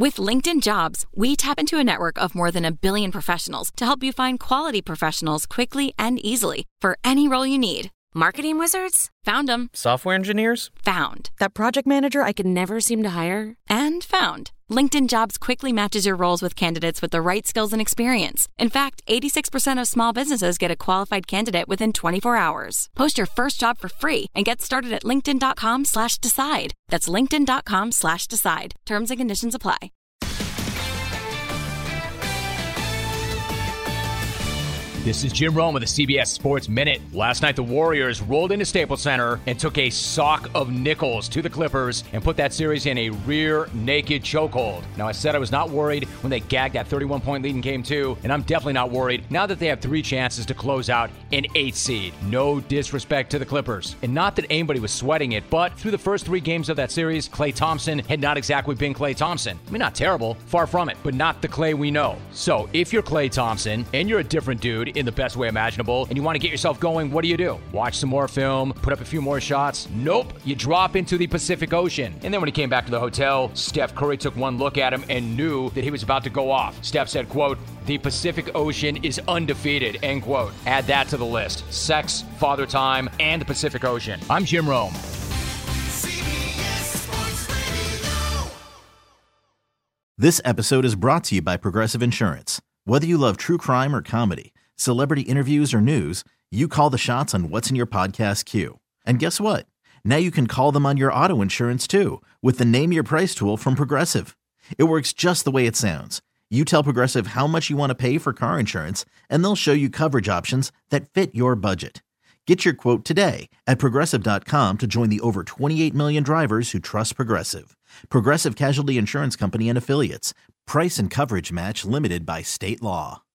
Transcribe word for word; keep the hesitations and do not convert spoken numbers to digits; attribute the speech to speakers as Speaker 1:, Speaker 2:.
Speaker 1: With LinkedIn Jobs, we tap into a network of more than a billion professionals to help you find quality professionals quickly and easily for any role you need.
Speaker 2: Marketing wizards?
Speaker 1: Found them.
Speaker 3: Software engineers?
Speaker 1: Found.
Speaker 2: That project manager I could never seem to hire?
Speaker 1: And found. LinkedIn Jobs quickly matches your roles with candidates with the right skills and experience. In fact, eighty-six percent of small businesses get a qualified candidate within twenty-four hours. Post your first job for free and get started at linkedin.com slash decide. That's linkedin.com slash decide. Terms and conditions apply.
Speaker 4: This is Jim Rome with the C B S Sports Minute. Last night, the Warriors rolled into Staples Center and took a sock of nickels to the Clippers and put that series in a rear naked chokehold. Now, I said I was not worried when they gagged that thirty-one point lead in Game two, and I'm definitely not worried now that they have three chances to close out an eighth seed. No disrespect to the Clippers. And not that anybody was sweating it, but through the first three games of that series, Klay Thompson had not exactly been Klay Thompson. I mean, not terrible, far from it, but not the Klay we know. So, if you're Klay Thompson and you're a different dude in the best way imaginable, and you want to get yourself going, what do you do? Watch some more film, put up a few more shots? Nope. You drop into the Pacific Ocean. And then when he came back to the hotel, Steph Curry took one look at him and knew that he was about to go off. Steph said, quote, "The Pacific Ocean is undefeated," end quote. Add that to the list. Sex, Father Time, and the Pacific Ocean. I'm Jim Rome.
Speaker 5: This episode is brought to you by Progressive Insurance. Whether you love true crime or comedy, celebrity interviews or news, you call the shots on what's in your podcast queue. And guess what? Now you can call them on your auto insurance too with the Name Your Price tool from Progressive. It works just the way it sounds. You tell Progressive how much you want to pay for car insurance, and they'll show you coverage options that fit your budget. Get your quote today at Progressive dot com to join the over twenty-eight million drivers who trust Progressive. Progressive Casualty Insurance Company and Affiliates. Price and coverage match limited by state law.